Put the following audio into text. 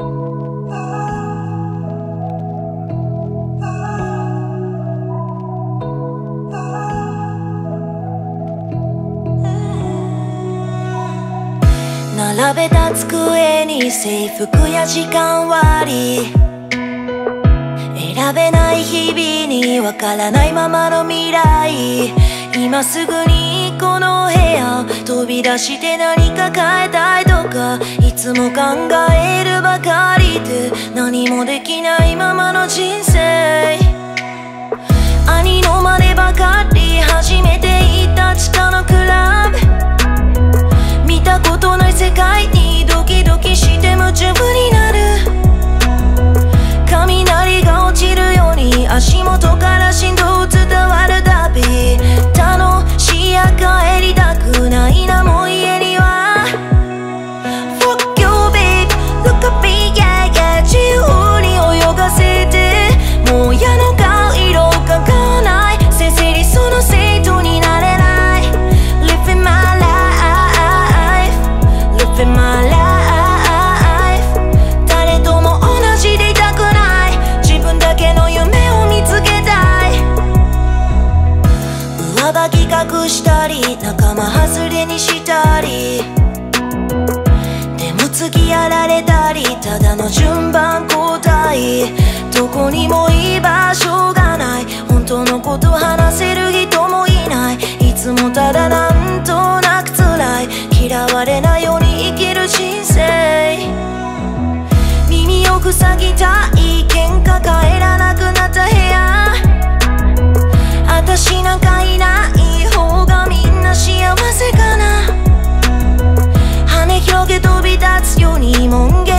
並べた机に制服や時間割、選べない日々にわからないままの未来。今すぐにこの部屋飛び出して何か変えたいとか、いつも考えるばかりで何もできないままの人生。兄の真似ばかり初めて行った地下のクラブ、見たことない世界にドキドキして夢中になる。雷が落ちるように足元から振動伝わるたび、楽しいや帰りたくないなもう家には。 Fuck you babe, look at me, yeah yeah 自由に泳がせて、もう矢の顔色を描かない。先生理想の生徒になれない。 Living my life, living my life。 誰とも同じでいたくない。自分だけの夢を見つけたい。上履き隠したり仲間外れにしたり、でも次やられたりただの順番交代。どこにも居場所がない。本当のこと話せる人もいない。いつもただなんとなく辛い。嫌われないように生きる人生。耳を塞ぎたい喧嘩帰らなくなった部屋。私なんかいない方がみんな幸せかな。羽広げ飛び立つように門限